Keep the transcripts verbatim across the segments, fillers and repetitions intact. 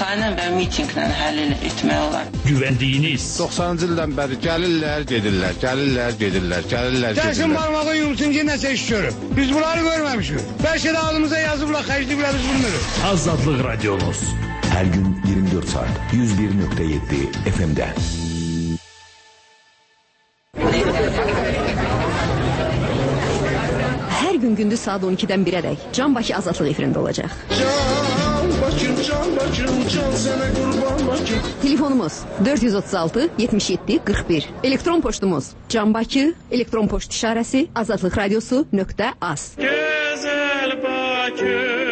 kampaniya və mitinqlə həll etmək olar. Güvəndiyiniz doxsanıncı ildən bəri gəlirlər, gedirlər, gəlirlər, gedirlər, gəlirlər, gedirlər. Gəlsin barmağı yumsun ki, nəsə iş görüb. Biz bunları görməmişik. Bəlkə də ağzımıza yazıblar, xərcliyiblər, biz bilmirik. Azadlıq Radyonuz. Hər gün iyirmi dörd saat yüz bir nöqtə yeddi F M-də. Hər gün gündüz saat on ikidən birədək Can Bakı Azadlıq efirində olacaq. Can Bakım, Can Bakım, Can sənə qurban Bakım. Telefonumuz dörd yüz otuz altı yetmiş yeddi qırx bir. Elektron poçtumuz Can Bakı, elektron poçt işarəsi azadlıq radiosu nöqtə az. Gözəl Bakı.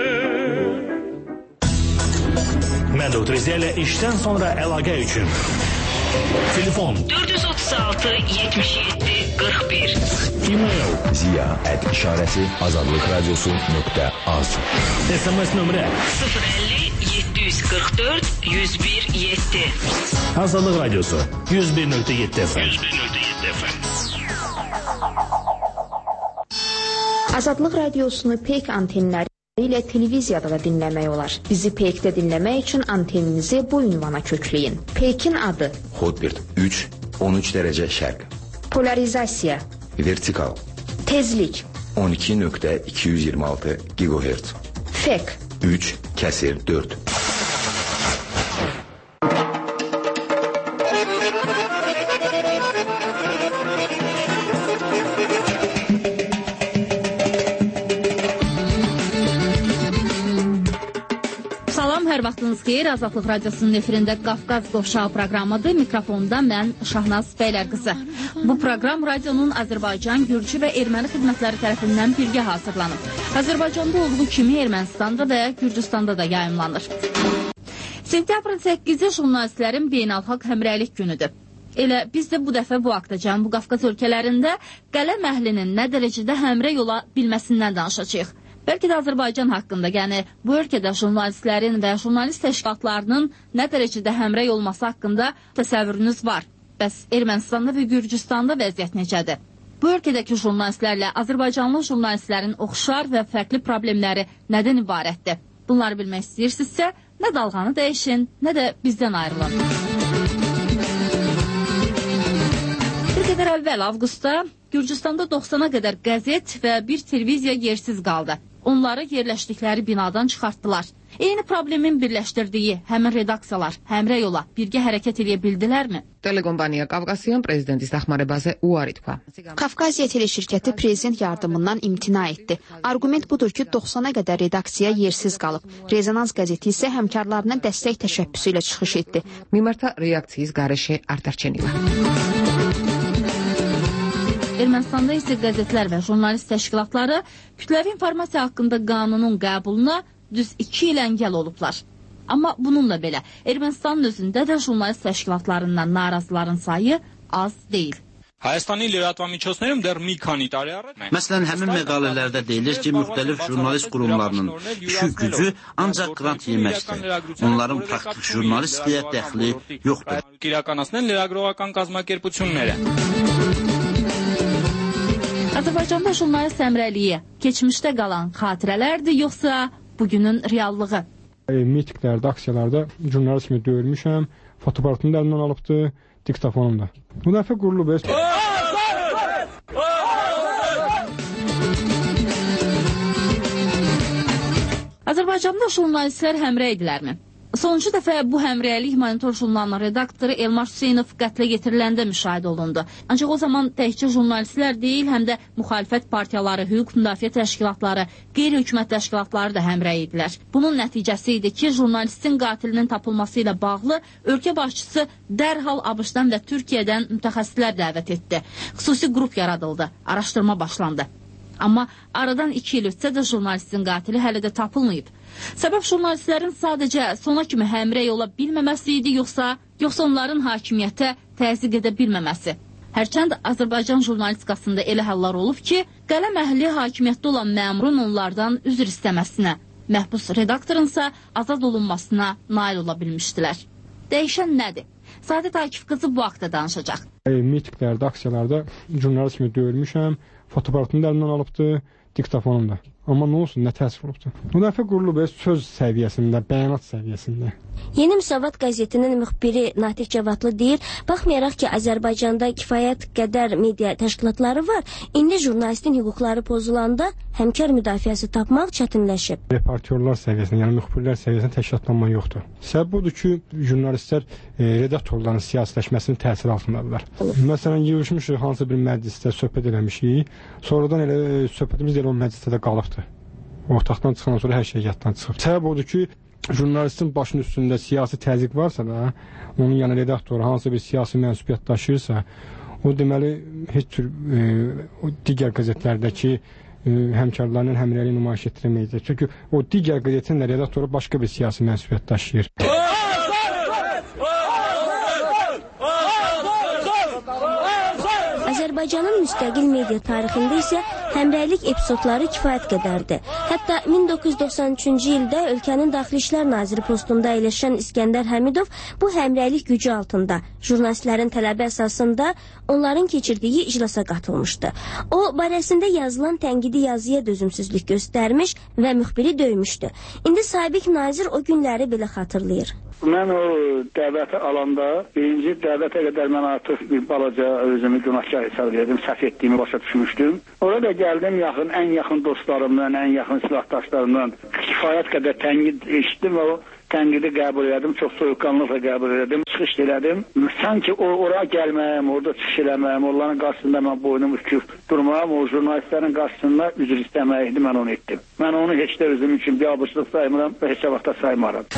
Mədud Rizə ilə işdən sonra əlaqə üçün telefon dörd yüz otuz altı yetmiş yeddi qırx bir. E-mail ziya at işarəsi azadlıq radiosu nöqtə az. S M S nömrə sıfır əlli yeddi yüz qırx dörd yüz bir yeddi. Azadlıq Radiosu yüz bir nöqtə yeddi F M. yüz bir nöqtə yeddi F M. Azadlıq Radiosunu Peyk antenləri ilə televiziyada da dinləmək olar. Bizi Peykdə dinləmək üçün anteninizi bu ünvana kökləyin. Peykin adı Hotbird üç on üç dərəcə şərq. Polarizasiya Vertikal Tezlik on iki nöqtə iki yüz iyirmi altı gigahertz. Fek üç kəsir dörd. Hər vaxtınız xeyir, Azadlıq Radiosunun efirində Qafqaz Qovşağı proqramıdır. Mikrofonda mən Şahnaz Bəylər qızı. Bu proqram radionun Azərbaycan, Gürcü və Erməni xidmətləri tərəfindən birgə hazırlanıb. Azərbaycanda olduğu kimi Ermənistanda və Gürcüstanda da yayımlanır. Sentyabrın səkkizi jurnalistlərin beynəlxalq həmrəylik günüdür. Elə biz də bu dəfə bu haqda Cənubi Qafqaz ölkələrində qələm əhlinin nə dərəcədə həmrəy ola bilməsindən danışacağıq. Bəlkə də Azərbaycan haqqında, yəni bu ölkədə jurnalistlərin və jurnalist təşkilatlarının nə dərəcədə həmrəy olması haqqında təsəvvürünüz var. Bəs Ermənistanda və Gürcüstanda vəziyyət necədir? Bu ölkədəki jurnalistlərlə Azərbaycanlı jurnalistlərin oxşar və fərqli problemləri nədən ibarətdir? Bunları bilmək istəyirsinizsə, nə dalğanı dəyişin, nə də bizdən ayrılın. Bir qədər əvvəl avqustda Gürcüstanda doxsana qədər qəzet və bir televiziya yersiz qaldı. Onları yerləşdikləri binadan çıxartdılar. Eyni problemin birləşdirdiyi həmin redaksiyalar həmrəy ola birgə hərəkət edə bildilərmi? Telekompaniya Qafqasiyan prezidenti saxmarebazə uarit pa. Qafqaziya teleşirkəti prezident yardımından imtina etdi. Argument budur ki, doxsana qədər redaksiya yersiz qalıb. Rezonans qəzeti isə həmkarlarına dəstək təşəbbüsü ilə çıxış etdi. Mimarta reaksiyaz qarışı artarçeniva. Ermənistanda isə qəzetlər və jurnalist təşkilatları kütləvi informasiya haqqında qanunun qəbuluna düz iki il əngəl olublar. Amma bununla belə, Ermənistanın özündə də jurnalist təşkilatlarından narazıların sayı az deyil. Հայաստանի լրատվամիջոցներում դեռ մի քանի տարի առաջ. Məsələn, həmin məqalələrdə deyilir ki, müxtəlif jurnalist qurumlarının işi gücü ancaq qrant yeməkdir. Onların praktik jurnalistliyə dəxli yoxdur. Իրականացնեն լրագրողական կազմակերպությունները. Azərbaycanda jurnalist həmrəyliyi keçmişdə qalan xatirələrdir, yoxsa bugünün reallığı? Mitiklərdə, aksiyalarda jurnalistimi döyülmüşəm, fotoaparatını da əlimdən alıbdı, diktafonum da. Bu dəfə qurulub. Azərbaycanda jurnalistlər həmrəydilərmi? Sonuncu dəfə bu həmrəylik monitor jurnalının redaktoru Elmar Hüseynov qətlə getiriləndə müşahidə olundu. Ancaq o zaman təkcə jurnalistlər deyil, həm də müxalifət partiyaları, hüquq müdafiə təşkilatları, qeyri-hökumət təşkilatları da həmrəy idilər. Bunun nəticəsi idi ki, jurnalistin qatilinin tapılması ilə bağlı ölkə başçısı dərhal ABŞ-dan və Türkiyədən mütəxəssislər dəvət etdi. Xüsusi qrup yaradıldı, araşdırma başlandı. Amma aradan iki il ötsə də jurnalistin qatili hələ də tapılmayıb. Səbəb jurnalistlərin sadəcə sona kimi həmrəy ola bilməməsi idi, yoxsa, yoxsa onların hakimiyyətə təzyiq edə bilməməsi. Hərçənd Azərbaycan jurnalistikasında elə hallar olub ki, qələm əhli hakimiyyətdə olan məmurun onlardan üzr istəməsinə, məhbus redaktorunsa azad olunmasına nail ola bilmişdilər. Dəyişən nədir? Sadət Akif qızı bu haqda danışacaq. Mitiklərdə, aksiyalarda jurnalistimi döyülmüşəm, fotoaparatını da əlimdən alıbdı, diktafonum da. Amma nə olsun, nə təsir olubdur. Bu dəfə qurulub söz səviyyəsində, bəyanat səviyyəsində. Yeni Müsavat qəzetinin müxbiri Natiq Cavadlı deyir, baxmayaraq ki, Azərbaycanda kifayət qədər media təşkilatları var, indi jurnalistin hüquqları pozulanda həmkar müdafiəsi tapmaq çətinləşib. Reportyorlar səviyyəsində, yəni müxbirlər səviyyəsində təşkilatlanma yoxdur. Səbəb budur ki, jurnalistlər e, redaktorların siyasiləşməsinin təsiri altındadılar. Məsələn, yığışmışıq hansı bir məclisdə söhbət eləmişik, sonradan elə söhbətimiz elə o məclisdə də qalıbdır. Ortaqdan çıxandan sonra hər şey yaddan çıxıb. Səbəb odur ki, jurnalistin başının üstündə siyasi təzyiq varsa da, onun yəni redaktoru hansı bir siyasi mənsubiyyət daşıyırsa, o deməli heç tür e, o digər qəzetlərdəki e, həmkarlarının həmrəyliyi nümayiş etdirməyəcək. Çünki o digər qəzetin də redaktoru başqa bir siyasi mənsubiyyət daşıyır. Azərbaycanın müstəqil media tarixində isə həmrəylik epizodları kifayət qədərdir. Hətta min doqquz yüz doxsan üçüncü ildə ölkənin Daxili İşlər Naziri postunda əyləşən İskəndər Həmidov bu həmrəylik gücü altında jurnalistlərin tələbi əsasında onların keçirdiyi iclasa qatılmışdı. O, barəsində yazılan tənqidi yazıya dözümsüzlük göstərmiş və müxbiri döymüşdü. İndi sabiq nazir o günləri belə xatırlayır. Mən o dəvəti alanda, birinci dəvətə qədər mən artıq bir balaca özümü günahkar hesab edirdim, səhv etdiyimi başa düşmüşdüm. Orada gəldim, yaxın, ən yaxın dostlarımdan, ən yaxın silahdaşlarımdan kifayət qədər tənqid eşitdim və o tənqidi qəbul edim, çox soyuqqanlıqla qəbul edim, çıxış elədim. Sanki o, oraya gəlməyəm, orada çıxış eləməyəm, onların qarşısında mən boynumu büküb durmam, o jurnalistlərin qarşısında üzr istəməyiydi, mən onu etdim. Mən onu heç də özüm üçün bir abışlıq saymıram və heç vaxtda saymaram.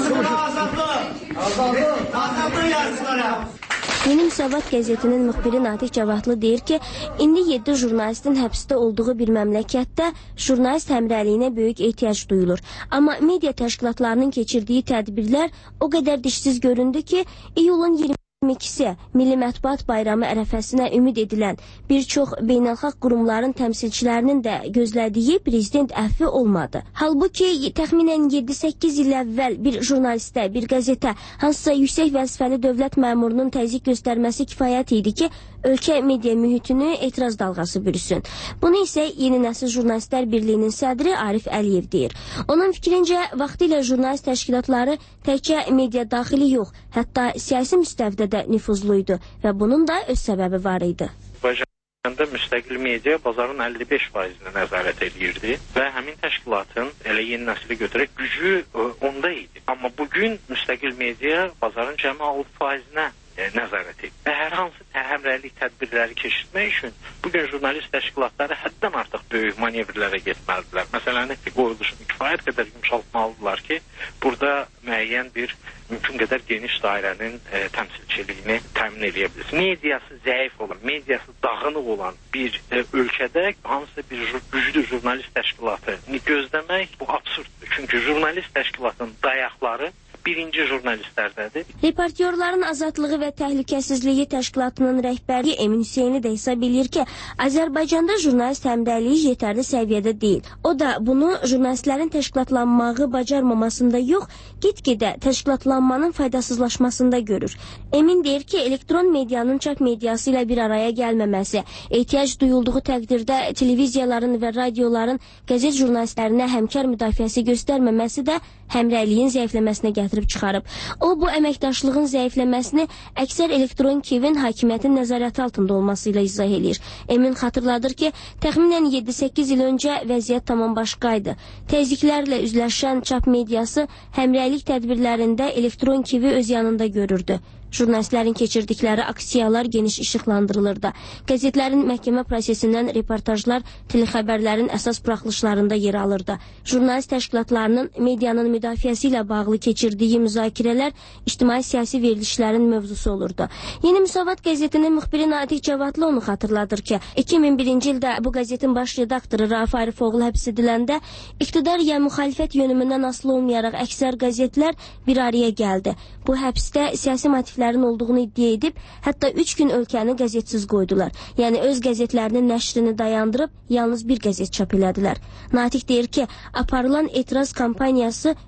Yeni Müsavat qəzetinin müxbiri Natiq Cavadlı deyir ki, indi yeddi jurnalistin həbsdə olduğu bir məmləkətdə jurnalist həmrəliyinə böyük ehtiyac duyulur. Amma media təşkilatlarının keçirdiyi tədbirlər o qədər dişsiz göründü ki, iyulun iyirmi ikisi Milli Mətbuat Bayramı ərəfəsinə ümid edilən bir çox beynəlxalq qurumların təmsilçilərinin də gözlədiyi prezident əfvi olmadı. Halbuki təxminən yeddi səkkiz il əvvəl bir jurnalistə, bir qəzetə, hansısa yüksək vəzifəli dövlət məmurunun təzyiq göstərməsi kifayət idi ki, ölkə media mühitini etiraz dalğası bürüsün. Bunu isə Yeni Nəsil Jurnalistlər Birliyinin sədri Arif Əliyev deyir. Onun fikrincə, vaxtilə jurnalist təşkilatları təkcə media daxili yox, hətta siyasi müstəvidə də nüfuzluydu və bunun da öz səbəbi var idi. Azərbaycanda müstəqil media bazarın əlli beş faizinə nəzarət edirdi və həmin təşkilatın elə yeni nəsli götürək gücü onda idi. Amma bugün müstəqil media bazarın cəmi altı faizinə nəzarət edir. Və hər hansı həmrəylik tədbirləri keçirmək üçün bugün jurnalist təşkilatları həddən artıq böyük manevrlərə getməlidirlər. Məsələni qoyuluşunu kifayət qədər yumşaltmalıdırlar ki, burada müəyyən bir mümkün qədər geniş dairənin e, təmsilçiliyini təmin edə bilir. Mediası zəif olan, mediası dağınıq olan bir e, ölkədə hansısa bir jur güclü jurnalist təşkilatı gözləmək bu absurddur. Çünki jurnalist təşkilatının dayaqları birinci jurnalistlərdədir. Reportyorların azadlığı və təhlükəsizliyi təşkilatının rəhbəri Emin Hüseyni də hesab edir ki, Azərbaycanda jurnalist həmrəyliyi yetərli səviyyədə deyil. O da bunu jurnalistlərin təşkilatlanmağı bacarmamasında yox, get-gedə təşkilatlanmanın faydasızlaşmasında görür. Emin deyir ki, elektron medianın çap mediası ilə bir araya gəlməməsi, ehtiyac duyulduğu təqdirdə televiziyaların və radioların qəzet jurnalistlərinə həmkar müdafiəsi göstərməməsi də həmrəyliyin zəifləməsinə gətirib çıxarıb. O, bu əməkdaşlığın zəifləməsini əksər elektron kivin hakimiyyətin nəzarəti altında olması ilə izah edir. Emin xatırladır ki, təxminən yeddi səkkiz il öncə vəziyyət tamam başqaydı. Təzyiqlərlə üzləşən çap mediası həmrəylik tədbirlərində elektron kivi öz yanında görürdü. Jurnalistlərin keçirdikləri aksiyalar geniş işıqlandırılırdı. Qəzetlərin məhkəmə prosesindən reportajlar telexəbərlərin əsas buraxılışlarında yer alırdı. Jurnalist təşkilatlarının medianın müdafiəsi ilə bağlı keçirdiyi müzakirələr ictimai-siyasi verilişlərin mövzusu olurdu. Yeni Müsavat qəzetinin müxbiri Natiq Cavadlı onu xatırladır ki, iki min birinci ildə bu qəzetin baş redaktoru Rauf Arifoğlu həbs ediləndə iqtidar ya müxalifət yönümündən asılı olmayaraq əksər qəzetlər bir araya gəldi. Bu həbsdə siyasi motivlərin olduğunu iddia edib, hətta üç gün ölkəni qəzetsiz qoydular. Yəni öz qəzetlərinin nəşrini dayandırıb, yalnız bir qəzet çap elədilər. Natiq deyir ki, aparılan etiraz kampaniyası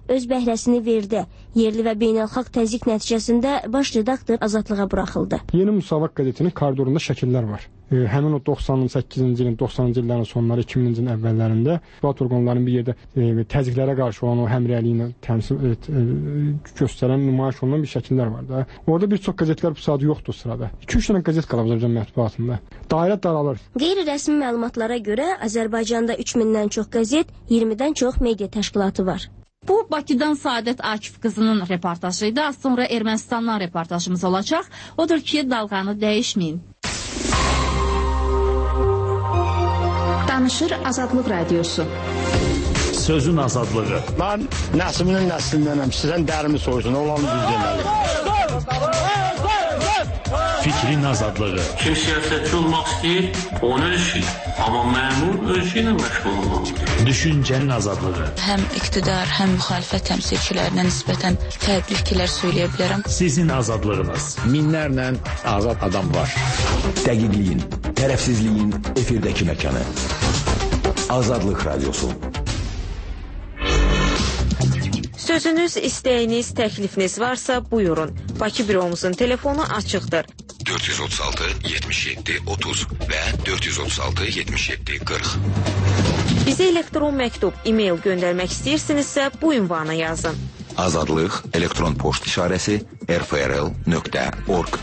öz bəhrəsini verdi. Yerli və beynəlxalq təzyiq nəticəsində baş redaktor azadlığa buraxıldı. Yeni Müsavat qəzetinin koridorunda şəkillər var. E, həmin o doxsan səkkizinci ilin, doxsanıncı illərin sonları, iki mininci ilin əvvəllərində bu orqanların bir yerdə e, təzyiqlərə qarşı olan o həmrəyliyi təmsil e, e, göstərən, nümayiş olunan bir şəkillər var da. Orada bir çox qəzetlər bu saat yoxdur sırada. iki üç dənə qəzet qalıb Azərbaycan mətbuatında. Dairə daralır. Qeyri-rəsmi məlumatlara görə Azərbaycanda üç mindən çox qəzet, iyirmidən çox media təşkilatı var. Bu, Bakıdan Saadət Akif qızının reportajı idi. Az sonra Ermənistandan reportajımız olacaq. Odur ki, dalğanı dəyişməyin. Danışır Azadlıq Radiosu. Sözün azadlığı. Mən nəslinin nəslindənəm. Sizən dərimi soysun, olanı düz deməli. Fikrin azadlığı. Kim siyasətçi olmaq istəyir, onu öz işi. Amma məmur öz işi ilə məşğul olmalıdır. Düşüncənin azadlığı. Həm iqtidar, həm müxalifət təmsilçilərinə nisbətən fərqli fikirlər söyləyə bilərəm. Sizin azadlığınız. Minlərlə azad adam var. Dəqiqliyin, tərəfsizliyin efirdəki məkanı. Azadlıq Radiosu. Sözünüz, istəyiniz, təklifiniz varsa buyurun. Bakı büromuzun telefonu açıqdır. dörd yüz otuz altı yetmiş yeddi otuz və dörd yüz otuz altı yetmiş yeddi qırx. Bizə elektron məktub, e-mail göndərmək istəyirsinizsə bu ünvana yazın. Azadlıq elektron poçt işarəsi r f r l nöqtə org.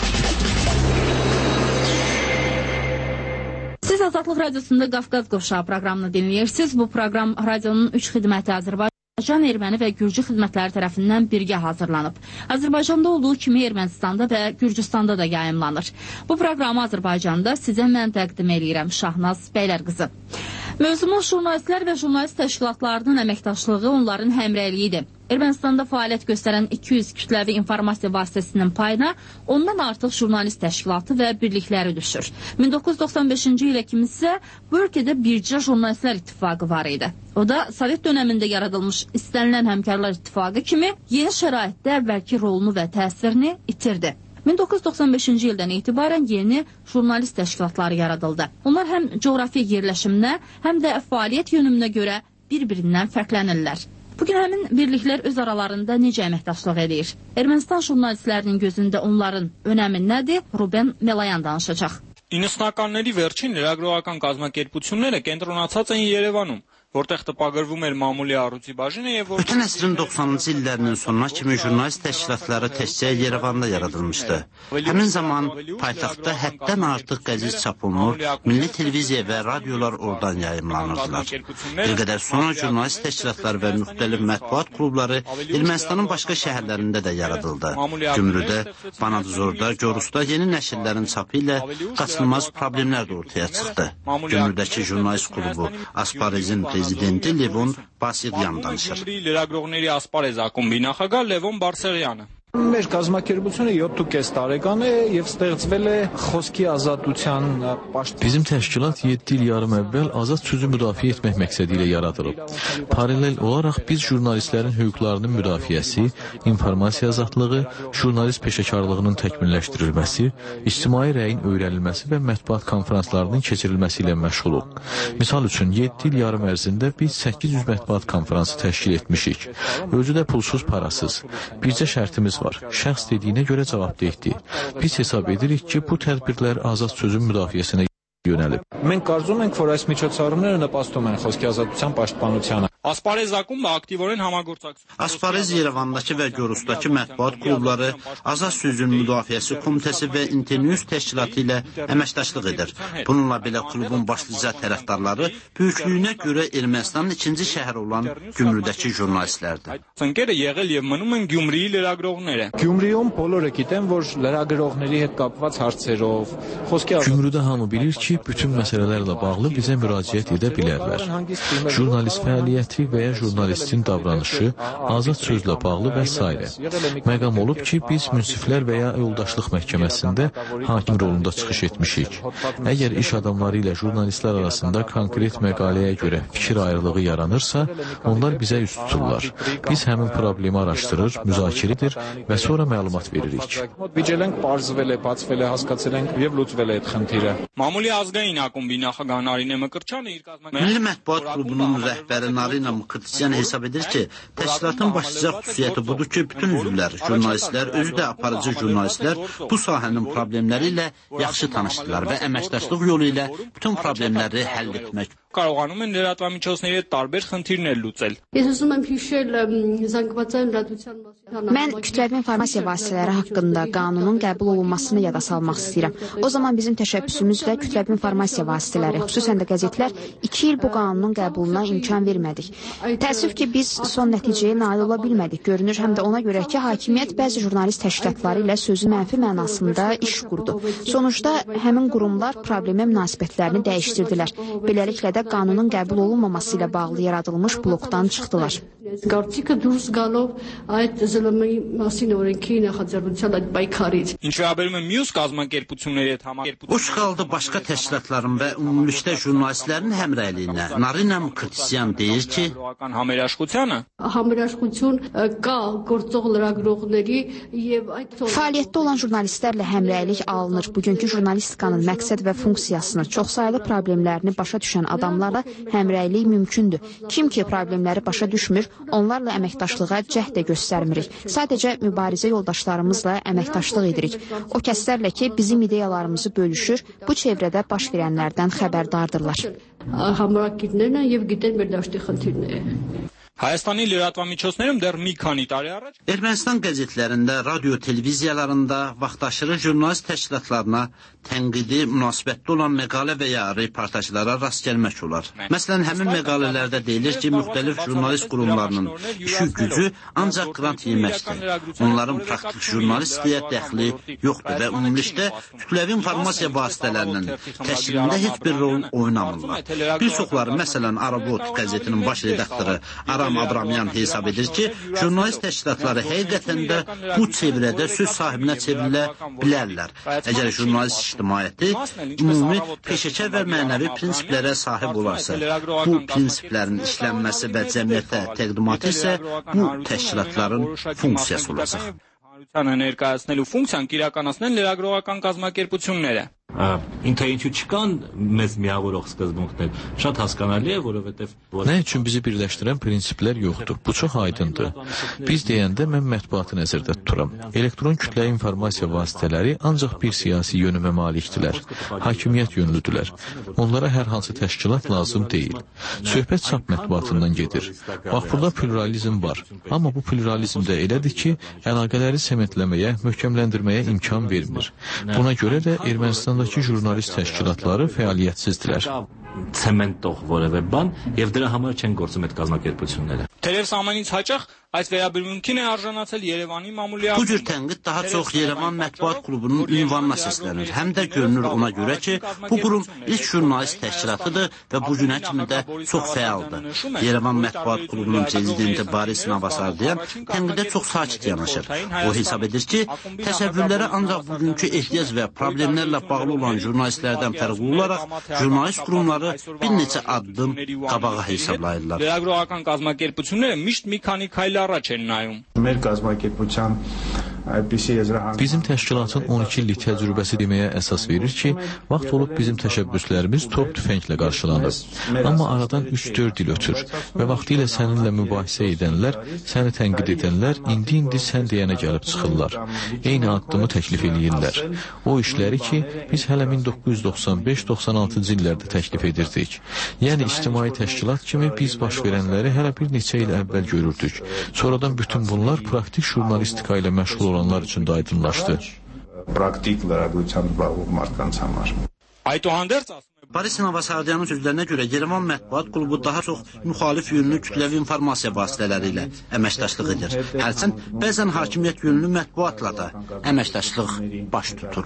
Siz Azadlıq Radiosunda Qafqaz Qovşağı proqramını dinləyirsiniz. Bu proqram radionun üç xidməti Azərbaycan, Azərbaycan, Erməni və Gürcü xidmətləri tərəfindən birgə hazırlanıb. Azərbaycanda olduğu kimi Ermənistanda və Gürcüstanda da yayımlanır. Bu proqramı Azərbaycanda sizə mən təqdim edirəm, Şahnaz Bəylərqızı. Mövzumuz jurnalistlər və jurnalist təşkilatlarının əməkdaşlığı, onların həmrəyliyidir. Ermənistanda fəaliyyət göstərən iki yüz kütləvi informasiya vasitəsinin payına ondan artıq jurnalist təşkilatı və birlikləri düşür. min doqquz yüz doxsan beşinci ilə kimi isə bu ölkədə bircə jurnalistlər ittifaqı var idi. O da Sovet dönəmində yaradılmış istənilən həmkarlar ittifaqı kimi yeni şəraitdə əvvəlki rolunu və təsirini itirdi. min doqquz yüz doxsan beşinci ildən etibarən yeni jurnalist təşkilatları yaradıldı. Onlar həm coğrafi yerləşiminə, həm də fəaliyyət yönümünə görə bir-birindən fərqlənirlər. Bugün həmin birliklər öz aralarında necə əməkdaşlıq edir? Ermənistan jurnalistlərinin gözündə onların önəmi nədir? Ruben Melayan danışacaq. իննսունականների վերջին լրագրողական կազմակերպությունները կենտրոնացած են Երևանում, որտեղ տպագրվում էր մամուլի առույցի բաժինը եւ որ Ötən əsrin doxsanıncı illərinin sonuna kimi jurnalist təşkilatları təkcə Yerevanda yaradılmışdı. Həmin zaman paytaxtda həddən artıq qəzet çap olunur, milli televiziya və radiolar oradan yayımlanırdılar. Bir qədər sonra jurnalist təşkilatları və müxtəlif mətbuat klubları Ermənistanın başqa şəhərlərində də yaradıldı. Gümrüdə, Banadzorda, Gorusda yeni nəşrlərin çapı ilə qaçılmaz problemlər də ortaya çıxdı. Gümrüdəki jurnalist klubu Asparezin prezidenti Levon Basiryan danışır. Լրագրողների ասպարեզ ակումբի նախագահ Լևոն Բարսեղյանը. Մեր կազմակերպությունը յոթ ու կես տարեկան է եւ ստեղծվել է խոսքի ազատության պաշտպան. Bizim təşkilat yeddi il yarım əvvəl azad sözü müdafiə etmək məqsədi ilə yaradılıb. Paralel olaraq biz jurnalistlərin hüquqlarının müdafiəsi, informasiya azadlığı, jurnalist peşəkarlığının təkmilləşdirilməsi, ictimai rəyin öyrənilməsi və mətbuat konferanslarının keçirilməsi ilə məşğuluq. Misal üçün yeddi il yarım ərzində biz səkkiz yüz mətbuat konferansı təşkil etmişik. Özü də pulsuz, parasız. Bircə şərtimiz var. Şəxs dediyinə görə cavabdehdir. Biz hesab edirik ki, bu tədbirlər azad sözün müdafiəsinə yönəlib. Մենք կարծում ենք, որ այս միջոցառումները նպաստում են խոսքի ազատության պաշտպանությանը. Ասպարեզ ակումբը ակտիվորեն համագործակցում։ Asparez Yerevandakı və Gorusdakı mətbuat klubları Azad sözün müdafiəsi komitəsi və Internews təşkilatı ilə əməkdaşlıq edir. Bununla belə klubun başlıca tərəfdarları böyüklüyünə görə Ermənistanın ikinci şəhəri olan Gümrüdəki jurnalistlərdir. Ընկերը եղել եւ մնում են Գյումրիի լրագրողները։ Գյումրիում բոլորը գիտեն, որ լրագրողների հետ կապված հարցերով խոսքի Gümrüdə hamı bilir ki, bütün məsələlərlə bağlı bizə müraciət edə bilərlər. Jurnalist fəaliyyəti və ya jurnalistin davranışı, azad sözlə bağlı və s. Məqam olub ki, biz münsiflər və ya yoldaşlıq məhkəməsində hakim rolunda çıxış etmişik. Əgər iş adamları ilə jurnalistlər arasında konkret məqaləyə görə fikir ayrılığı yaranırsa, onlar bizə üst tuturlar. Biz həmin problemi araşdırır, müzakirə edir və sonra məlumat veririk. Մամուլի ազգային ակումբի նախագահ Նարինե Մկրչյանը իր կազմակերպության Milli Mətbuat klubunun rəhbəri Narinə Narina Mukherjee hesab edir ki, təşkilatın başlıca xüsusiyyəti budur ki, bütün üzvlər, jurnalistlər, özü də aparıcı jurnalistlər bu sahənin problemləri ilə yaxşı tanışdılar və əməkdaşlıq yolu ilə bütün problemləri həll etmək կարողանում են լրատվամիջոցների հետ տարբեր խնդիրներ լուծել։ Mən kütləvi informasiya vasitələri haqqında qanunun qəbul olunmasını yada salmaq istəyirəm. O zaman bizim təşəbbüsümüzlə kütləvi informasiya vasitələri, xüsusən də qəzetlər iki il bu qanunun qəbuluna imkan vermədik. Təəssüf ki, biz son nəticəyə nail ola bilmədik. Görünür, həm də ona görə ki, hakimiyyət bəzi jurnalist təşkilatları ilə sözü mənfi mənasında iş qurdu. Sonuçda həmin qurumlar problemə münasibətlərini dəyişdirdilər. Beləliklə də qanunun qəbul olunmaması ilə bağlı yaradılmış blokdan çıxdılar. Ինչ վերաբերում է մյուս կազմակերպությունների հետ համակերպությունների O çıxaldı başqa təşkilatların və ümumilikdə jurnalistlərin həmrəyliyinə Narina Mukherjee deyir ki, համերաշխությանը fəaliyyətdə olan jurnalistlərlə həmrəylik alınır. Bugünkü jurnalistikanın məqsəd və funksiyasını, çoxsaylı problemlərini başa düşən adamlarla həmrəylik mümkündür. Kim ki problemləri başa düşmür, onlarla əməkdaşlığa cəhd də göstərmirik. Sadəcə mübarizə yoldaşlarımızla əməkdaşlıq edirik. O kəslərlə ki, bizim ideyalarımızı bölüşür, bu çevrədə baş verənlərdən xəbərdardırlar. Հայաստանի լրատվամիջոցներում դեռ մի քանի տարի առաջ Ermənistan qəzetlərində, radio, televiziyalarında vaxtaşırı jurnalist təşkilatlarına tənqidi münasibətdə olan məqalə və ya reportajlara rast gəlmək olar. Məsələn, həmin məqalələrdə deyilir ki, müxtəlif jurnalist qurumlarının işi gücü ancaq qrant yeməkdir. Onların praktik jurnalistliyə dəxli yoxdur və ümumilikdə kütləvi informasiya vasitələrinin təşkilində heç bir rol oynamırlar. Bir çoxları, məsələn, Arabot qəzetinin baş redaktoru Aram Abramyan hesab edir ki, jurnalist təşkilatları həqiqətən də bu çevrədə söz sahibinə çevrilə bilərlər. Əgər jurnalist ictimaiyyəti ümumi peşəkar və mənəvi prinsiplərə sahib olarsa, bu prinsiplərin işlənməsi və cəmiyyətə təqdimatı isə bu təşkilatların funksiyası olacaq. Հանրությանը ներկայացնելու ֆունկցիան կիրականացնեն լրագրողական կազմակերպությունները։ Ինքը ինչու չկան մեզ միավորող սկզբունքներ, շատ հասկանալի է, որովհետև Nə üçün bizi birləşdirən prinsiplər yoxdur? Bu çox aydındır. Biz deyəndə mən mətbuatı nəzərdə tuturam. Elektron kütlə informasiya vasitələri ancaq bir siyasi yönümə malikdirlər. Hakimiyyət yönlüdürlər. Onlara hər hansı təşkilat lazım deyil. Söhbət çap mətbuatından gedir. Bax, burada pluralizm var. Amma bu pluralizm də elədir ki, əlaqələri səmətləməyə, möhkəmləndirməyə imkan vermir. Buna görə də Ermənistandakı jurnalist təşkilatları fəaliyyətsizdirlər. Ցեմենտող որևէ բան եւ դրա համար չեն գործում այդ կազմակերպությունները։ Թերևս ամենից հաճախ այս վերաբերմունքին է արժանացել Երևանի մամուլի Bu cür tənqid daha çox Yerevan Mətbuat Klubunun ünvanına səslənir. Həm də görünür ona görə ki, bu qurum ilk jurnalist təşkilatıdır və bu günə kimi də çox fəaldır. Yerevan Mətbuat Klubunun prezidenti Boris Novosardayan tənqidə çox sakit yanaşır. O hesab edir ki, təsəvvürlərə ancaq bugünkü ehtiyac və problemlərlə bağlı olan jurnalistlərdən fərqli olaraq jurnalist qurumları bir neçə addım qabağa hesablayırlar. Լրագրողական կազմակերպությունները միշտ մի քանի քայլ առաջ են նայում։ Մեր կազմակերպության Bizim təşkilatın on iki illik təcrübəsi deməyə əsas verir ki, vaxt olub bizim təşəbbüslərimiz top tüfənglə qarşılanır. Amma aradan üç dörd il ötür və vaxtilə səninlə mübahisə edənlər, səni tənqid edənlər indi-indi sən deyənə gəlib çıxırlar. Eyni addımı təklif edirlər. O işləri ki, biz hələ min doqquz yüz doxsan beş doxsan altıncı illərdə təklif edirdik. Yəni, ictimai təşkilat kimi biz baş verənləri hələ bir neçə il əvvəl görürdük. Sonradan bütün bunlar praktik jurnalistika ilə məşğul olanlar üçün də aydınlaşdı. Praktik lրագրությամբ զբաղվող մարդկանց համար։ Այդուհանդերձ Boris Novosardayanın sözlərinə görə Yerevan Mətbuat Klubu daha çox müxalif yönlü kütləvi informasiya vasitələri ilə əməkdaşlıq edir. Hərçənd bəzən hakimiyyət yönlü mətbuatla da əməkdaşlıq baş tutur.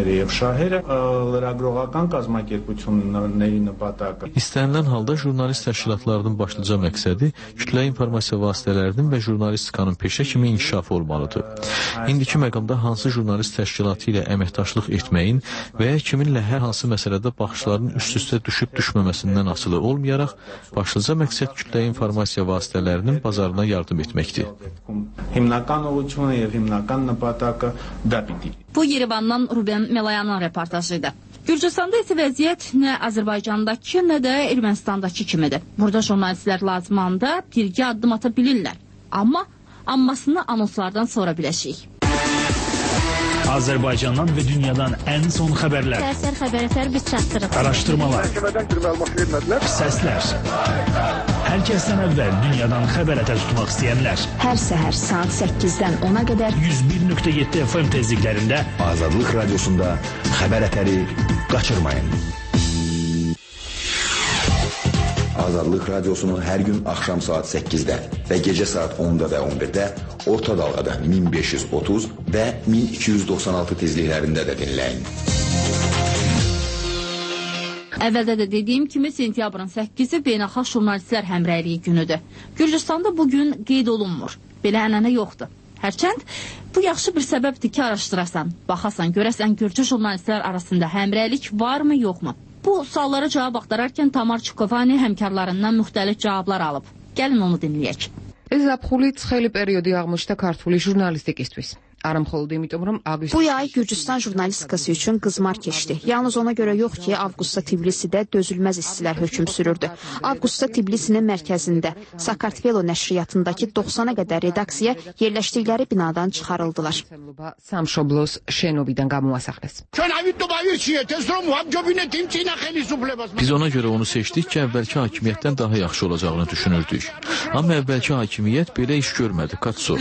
Լրագրողական կազմակերպությունների նպատակը İstənilən halda jurnalist təşkilatlarının başlıca məqsədi kütlə informasiya vasitələrinin və jurnalistikanın peşə kimi inkişafı olmalıdır. İndiki məqamda hansı jurnalist təşkilatı ilə əməkdaşlıq etməyin və ya kiminlə hər hansı məsələdə baxışların üst-üstə düşüb düşməməsindən asılı olmayaraq, başlıca məqsəd kütlə informasiya vasitələrinin bazarına yardım etməkdir. Հիմնական ուղղությունը եւ հիմնական նպատակը դա պիտի։ Bu Yerevandan Ruben Melayanın reportajıydı. Gürcüstanda isə vəziyyət nə Azərbaycandakı, nə də Ermənistandakı kimidir. Burada jurnalistlər lazım anda birgə addım ata bilirlər. Amma ammasını anonslardan sonra biləcəyik. Azərbaycandan və dünyadan ən son xəbərlər. Səhər xəbərlər biz çatdırırıq. Araşdırmalar. Səslər. Hər kəsdən əvvəl dünyadan xəbər ətər tutmaq istəyənlər. Hər səhər saat səkkizdən ona qədər yüz bir nöqtə yeddi F M tezliklərində Azadlıq Radiosunda xəbər ətəri qaçırmayın. Azadlıq Radiosunu hər gün axşam saat səkkizdə və gecə saat onda və on birdə orta dalğada min beş yüz otuz və min iki yüz doxsan altı tezliklərində də dinləyin. Əvvəldə də dediyim kimi sentyabrın səkkizi Beynəlxalq Jurnalistlər Həmrəyliyi günüdür. Gürcüstanda bugün qeyd olunmur. Belə ənənə yoxdur. Hərçənd bu yaxşı bir səbəbdir ki, araşdırasan, baxasan, görəsən Gürcü jurnalistlər arasında həmrəylik varmı, yoxmu? Bu suallara cavab axtararkən Tamar Çukovani həmkarlarından müxtəlif cavablar alıb. Gəlin onu dinləyək. ეს ზაფხული ცხელი პერიოდი აღმოჩნდა ქართული ჟურნალისტიკისთვის. Ara მხოლოდ იმიტომ, რომ avqust Bu yay Gürcüstan jurnalistikası üçün qızmar keçdi. Yalnız ona görə yox ki, avqustda Tbilisidə dözülməz istilər hökm sürürdü. Avqustda Tbilisinin mərkəzində Sakartvelo nəşriyyatındakı doxsana qədər redaksiya yerləşdikləri binadan çıxarıldılar. სამშობლოს შენობიდან გამოასახლეს. Biz ona görə onu seçdik ki, əvvəlki hakimiyyətdən daha yaxşı olacağını düşünürdük. Amma əvvəlki hakimiyyət belə iş görmədi. Katsov.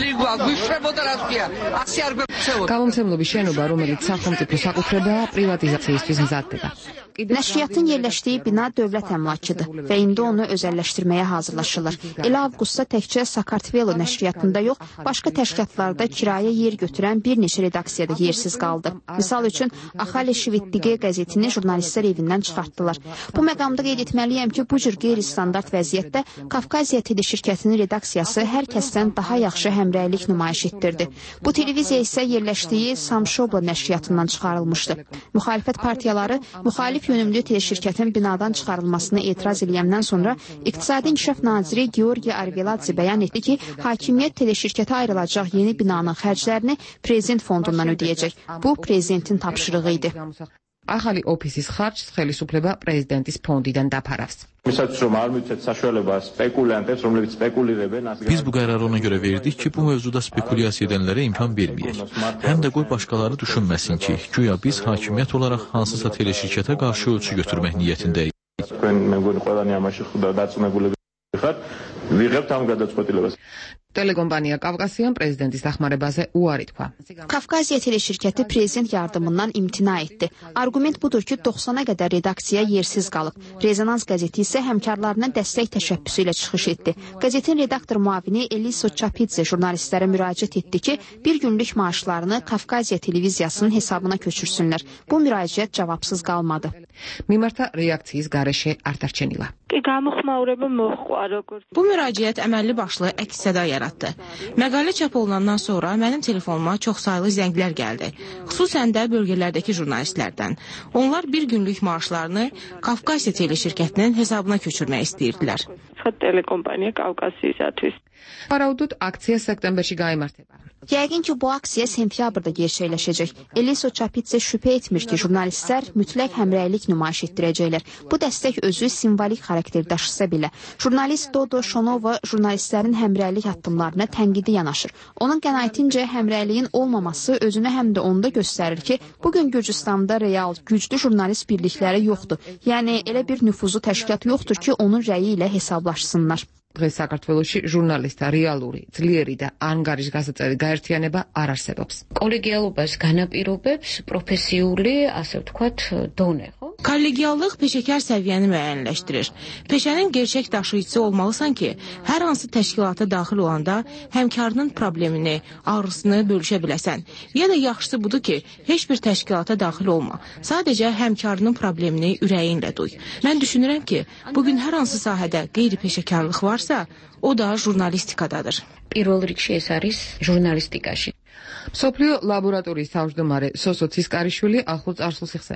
გამომცემლობის შენობა, რომელიც სახელმწიფო საკუთრებაა, პრივატიზაციისთვის მზადდება. Nəşriyyatın yerləşdiyi bina dövlət əmlakıdır və indi onu özəlləşdirməyə hazırlaşılır. Elə avqustda təkcə Sakartvelo nəşriyyatında yox, başqa təşkilatlarda kirayə yer götürən bir neçə redaksiyada yersiz qaldı. Misal üçün, Axale Şivitdige qəzetini jurnalistlər evindən çıxartdılar. Bu məqamda qeyd etməliyəm ki, bu cür qeyri-standart vəziyyətdə Kafkaziya teleširkətinin redaksiyası hər kəsdən daha yaxşı həmrəylik nümayiş etdirdi. Bu televiziya isə yerləşdiyi Samşobla nəşriyyatından çıxarılmışdı. Müxalifət partiyaları müxalif yönümlü teleşirkətin binadan çıxarılmasına etiraz edəndən sonra İqtisadi İnkişaf Naziri Georgi Arveladze bəyan etdi ki, hakimiyyət teleşirkətə ayrılacaq yeni binanın xərclərini prezident fondundan ödəyəcək. Bu prezidentin tapşırığı idi. ახალი ოფისის ხარჯს ხელისუფლება პრეზიდენტის ფონდიდან დაფარავს. Biz bu qərarı ona görə verdik ki, bu mövzuda spekulyasiya edənlərə imkan verməyək. Həm də qoy başqaları düşünməsin ki, güya biz hakimiyyət olaraq hansısa teleşirkətə qarşı ölçü götürmək niyyətindəyik. Telekompaniya Kavkasyan prezidentის დახმარებაზე უარი თქვა. Kafkaziya teleşirkəti prezident yardımından imtina etdi. Argument budur ki, doxsana qədər redaksiya yersiz qalıb. Rezonans qəzeti isə həmkarlarının dəstək təşəbbüsü ilə çıxış etdi. Qəzetin redaktor müavini Eliso Çapidze jurnalistlərə müraciət etdi ki, bir günlük maaşlarını Kafkaziya televiziyasının hesabına köçürsünlər. Bu müraciət cavabsız qalmadı. მიმართა რეაქციის გარეშე არ დარჩენილა. Bu müraciət əməlli başlı əks-səda yaratdı. Məqalə çap olunandan sonra mənim telefonuma çoxsaylı zənglər gəldi. Xüsusən də bölgələrdəki jurnalistlərdən. Onlar bir günlük maaşlarını Kafkasiya teleşirkətinin hesabına köçürmək istəyirdilər. Parauddut aksiya septemberში გაიმართება. Yəqin ki, bu aksiya sentyabrda gerçəkləşəcək. Eliso Çapidze şübhə etmir ki, jurnalistlər mütləq həmrəylik nümayiş etdirəcəklər. Bu dəstək özü simvolik xarakter daşısa belə. Jurnalist Dodo Şonova jurnalistlərin həmrəylik addımlarına tənqidi yanaşır. Onun qənaətincə həmrəyliyin olmaması özünü həm də onda göstərir ki, bugün Gürcüstanda real, güclü jurnalist birlikləri yoxdur. Yəni, elə bir nüfuzlu təşkilat yoxdur ki, onun rəyi ilə hesablaşsınlar. დღეს საქართველოში ჟურნალისტთა რეალური, ძლიერი და ანგარიშგასაწევი გაერთიანება არ არსებობს. კოლეგიალობას განაპირობებს პროფესიული, ასე ვთქვათ, დონე, ხო? Kollegiallıq peşəkar səviyyəni müəyyənləşdirir. Peşənin gerçək daşıyıcısı olmalısan ki, hər hansı təşkilata daxil olanda həmkarının problemini, ağrısını bölüşə biləsən. Ya da yaxşısı budur ki, heç bir təşkilata daxil olma. Sadəcə həmkarının problemini ürəyinlə duy. Mən düşünürəm ki, bugün hər hansı sahədə qeyri-peşəkarlıq varsa, o da jurnalistikadadır. პირველ რიგში ეს არის ჟურნალისტიკაში. მსოფლიო ლაბორატორიის თავმჯდომარე სოსო ცისკარიშვილი ახლო წარსულს იხსენებს.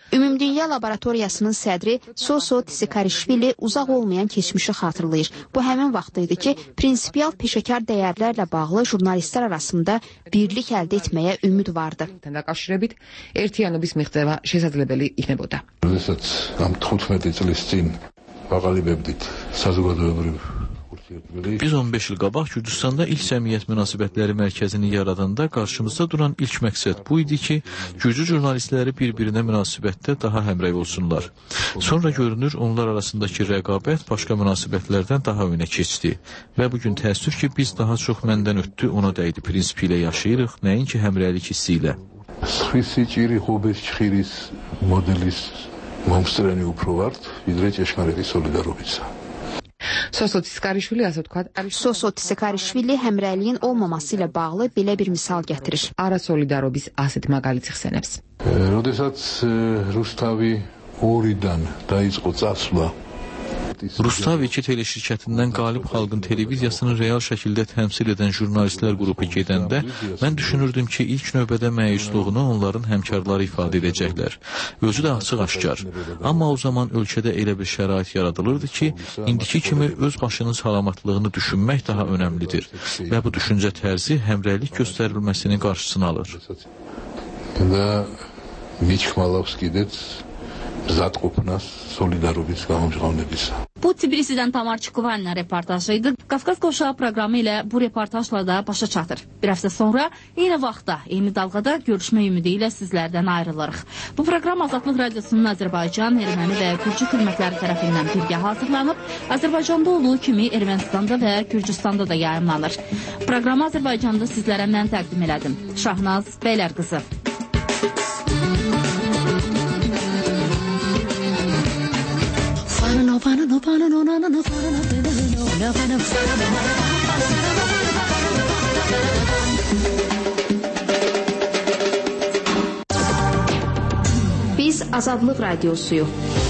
Ümumdünya Laboratoriyasının sədri Soso Tsikarishvili uzaq olmayan keçmişi xatırlayır. Bu həmin vaxt idi ki, prinsipial peşəkar dəyərlərlə bağlı jurnalistlər arasında birlik əldə etməyə ümid vardı. დაკავშირებით ერთიანობის მიღწევა შესაძლებელი იქნებოდა. როდესაც ამ თხუთმეტი წლის წინ ვაყალიბებდით საზოგადოებრივ Biz on beş il qabaq Gürcüstanda ilk cəmiyyət münasibətləri mərkəzini yaradanda qarşımızda duran ilk məqsəd bu idi ki, Gürcü jurnalistləri bir-birinə münasibətdə daha həmrəy olsunlar. Sonra görünür, onlar arasındakı rəqabət başqa münasibətlərdən daha önə keçdi. Və bugün təəssüf ki, biz daha çox məndən ötdü, ona dəydi prinsipi ilə yaşayırıq, nəinki həmrəylik hissi ilə. Sxvisi ჭირი ხუბის ჭხირის მოდელის მომსწრენი უფრო ვართ, ვიდრე ჭეშმარიტი სოლიდარობისა. Soso Tsikarishvili asıl tkvat. Soso Tsikarishvili həmrəyliyin olmaması ilə bağlı belə bir misal gətirir. Ara solidarobis asət მაგალითს ხსენებს. როდესაც რუსთავი ორიდან დაიწყო წასვლა Rustav iki teleşirkətindən Qalib xalqın televiziyasını real şəkildə təmsil edən jurnalistlər qrupu gedəndə, mən düşünürdüm ki, ilk növbədə məyusluğunu onların həmkarları ifadə edəcəklər. Özü də açıq-aşkar. Amma o zaman ölkədə elə bir şərait yaradılırdı ki, indiki kimi öz başının salamatlığını düşünmək daha önəmlidir və bu düşüncə tərzi həmrəylik göstərilməsinin qarşısını alır. Və Miçmalovski'də zatqopnas solidarobis qamamcıqanebisa. Bu Tbilisidən Tamar Çikuvalina reportajıydı. Qafqaz Qovşağı proqramı ilə bu reportajla da başa çatır. Bir həftə sonra eyni vaxtda, eyni dalğada görüşmə ümidi ilə sizlərdən ayrılırıq. Bu proqram Azadlıq Radiosunun Azərbaycan, Erməni və Gürcü xidmətləri tərəfindən birgə hazırlanıb, Azərbaycanda olduğu kimi Ermənistanda və Gürcüstanda da yayımlanır. Proqramı Azərbaycanda sizlərə mən təqdim elədim. Şahnaz Bəylər qızı. Biz Azadlıq Radiosuyuq.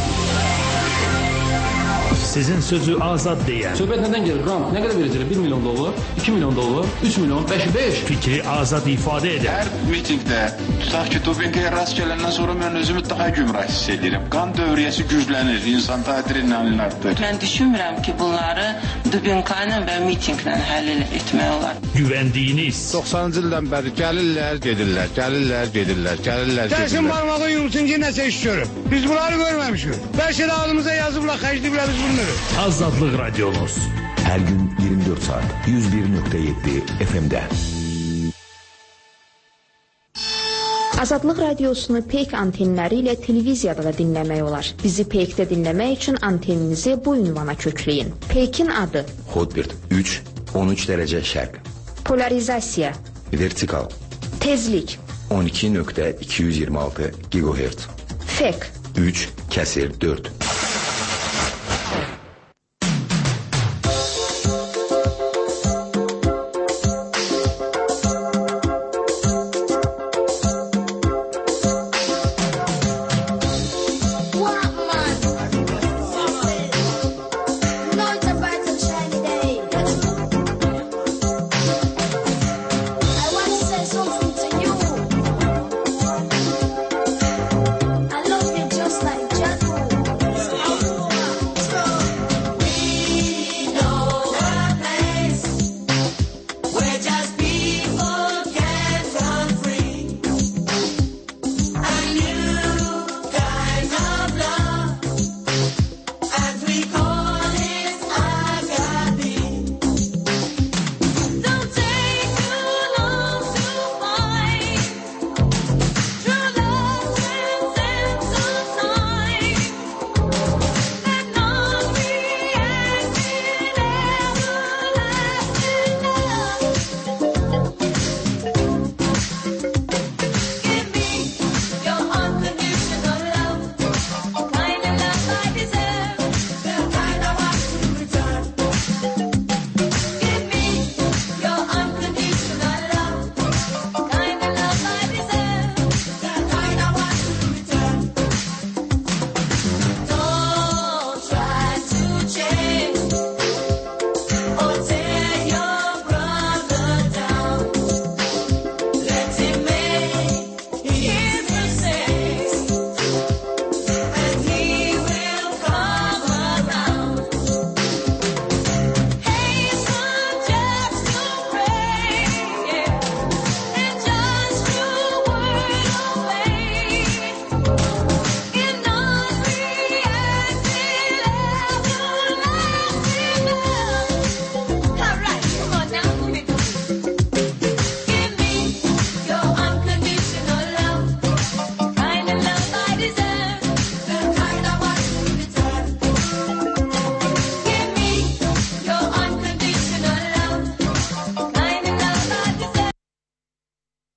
Sizin sözü azad deyən. Söhbət nədən gelir? Rant nə qədər verəcək? bir milyon dollar, iki milyon dollar, üç milyon, beş, beş. Fikri azad ifadə edən. Hər mitingdə, tutaq ki, dopinqaya rast gələndən sonra mən özümü daha gümrah hiss edirəm. Qan dövriyyəsi güclənir, insan adrenalin artır. Mən düşünmürəm ki, bunları dopinqayla və mitinglə həll etmək olar. Güvəndiyiniz. doxsanıncı ildən bəri gəlirlər, gedirlər, gəlirlər, gedirlər, gəlirlər, gedirlər. Gəlsin barmağı yumsun ki, nəsə iş görüb. Biz bunları görməmişik. Bəlkə də adımıza yazıblar, xərcliblər biz bunları. Azadlıq Radiomuz. Hər gün iyirmi dörd saat yüz bir nöqtə yeddi F M-də. Azadlıq Radiosunu Peyk antenləri ilə televiziyada da dinləmək olar. Bizi Peykdə dinləmək üçün anteninizi bu ünvana kökləyin. Peykin adı Hotbird üç on üç dərəcə şərq. Polarizasiya Vertikal Tezlik on iki nöqtə iki yüz iyirmi altı gigahertz. Fek üç kəsir dörd.